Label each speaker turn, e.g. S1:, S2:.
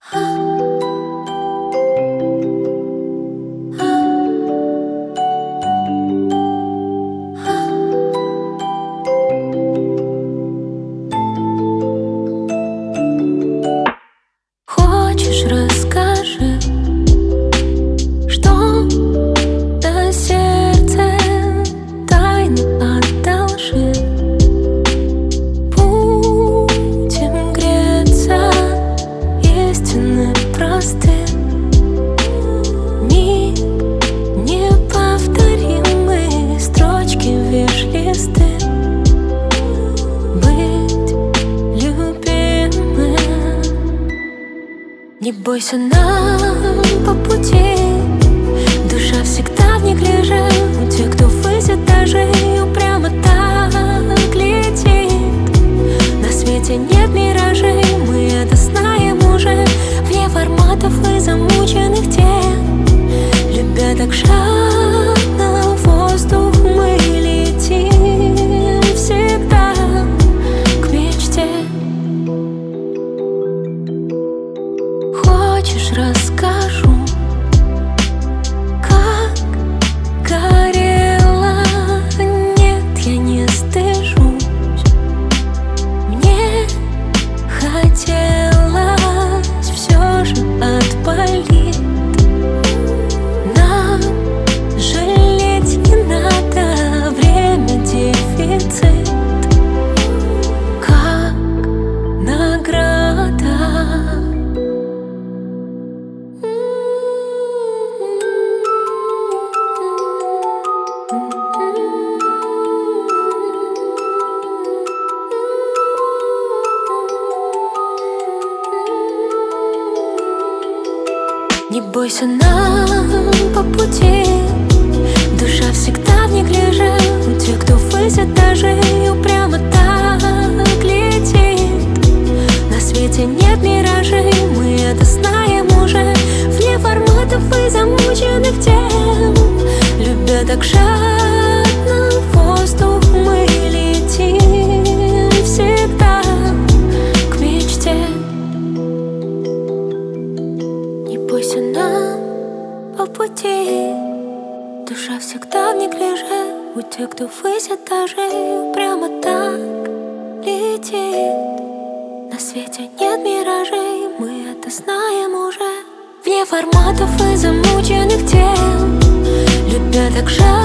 S1: Хочешь, расскажи, что на сердце тайны одолжи. Будем греться, истины просты. Миг неповторимый, строчки виш-листы. Не бойся, нам по пути. Душа всегда в них лежит. У тех, кто высота и упрямо так летит. На свете нет миражей, мы это знаем уже. Вне форматов и замученных тем. Любя так жадно воздух, мы летим всегда к мечте. Хочешь, расскажу, как горела? Нет, я не стыжусь. Мне хотелось все же отпалить. Нам жалеть не надо, время дефицит. Как награда. Не бойся, нам по пути. Душа всегда в них лежит. У тех, кто высота и упрямо так летит. На свете нет миражей, мы это знаем уже. Вне форматов и замученных тем. Любя так жадно воздух, мы летим всегда к мечте. Не бойся, нам по пути. Душа всегда в них лежит. У тех, кто высота прямо так летит. На свете нет миражей, мы это знаем уже. Вне форматов и замученных тем. Любя так жадно